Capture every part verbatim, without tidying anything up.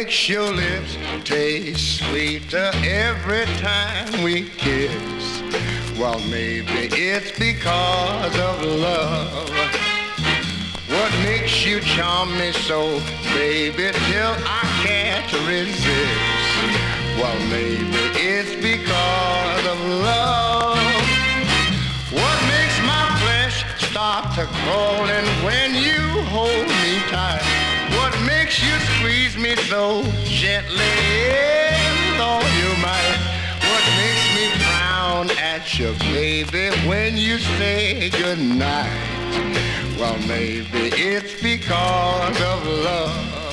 makes your lips taste sweeter every time we kiss? Well, maybe it's because of love. What makes you charm me so, baby, till I can't resist? Well, maybe it's because of love. What makes my flesh start to crawling when you hold me tight? What makes you squeeze me so gently, though you might? What makes me frown at you, baby, when you say goodnight? Well, maybe it's because of love.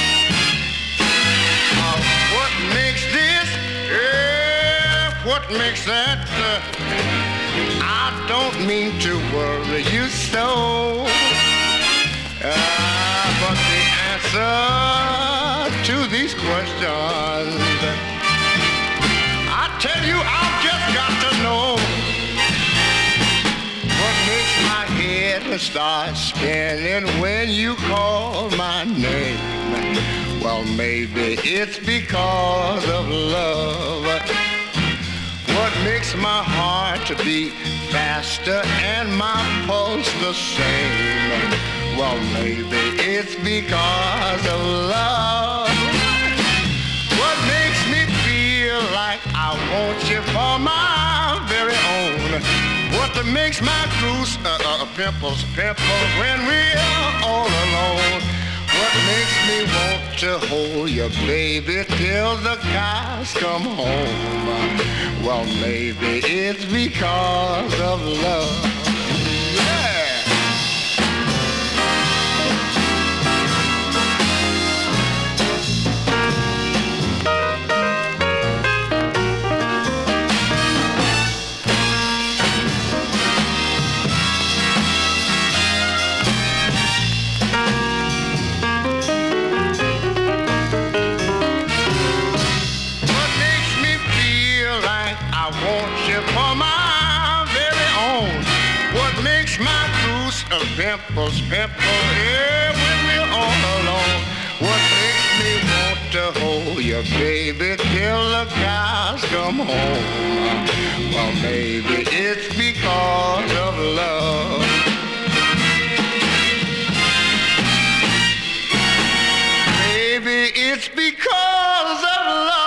Uh, what makes this? Yeah, what makes that? Uh, I don't mean to worry you so. Uh, but the answer to these questions, I tell you, I've just got to know. What makes my head start spinning when you call my name? Well, maybe it's because of love. What makes my heart beat faster and my pulse the same? Well, maybe it's because of love. What makes me feel like I want you for my very own? What makes my goose uh, uh, pimples pimple when we're all alone? What makes me want to hold you, baby, till the cows come home? Well, maybe it's because of love. Yeah. Pimples, pimples, yeah, when we're all alone. What makes me want to hold you, baby, till the cows come home? Well, maybe it's because of love. Maybe it's because of love.